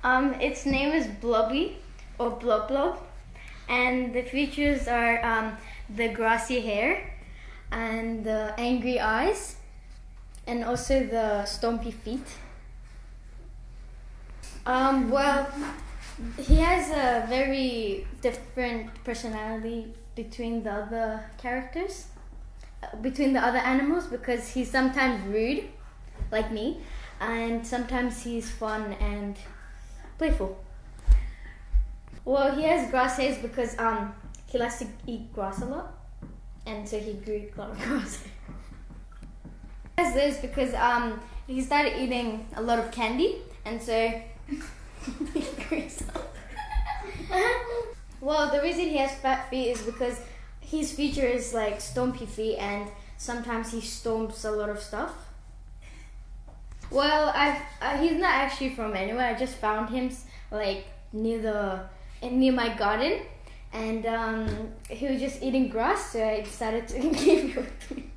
Its name is Blubby or Blub Blub, and the features are the grassy hair and the angry eyes, and also the stompy feet. Well, he has a very different personality between the other characters, between the other animals, because he's sometimes rude, like me, and sometimes he's fun and playful. Well, he has grass hairs because he likes to eat grass a lot, and so he grew a lot of grass. He has this because he started eating a lot of candy, and so he grew some. Well, the reason he has fat feet is because his feature is like stompy feet, and sometimes he stomps a lot of stuff. Well, he's not actually from anywhere. I just found him like near my garden, and he was just eating grass, so I decided to give it with me.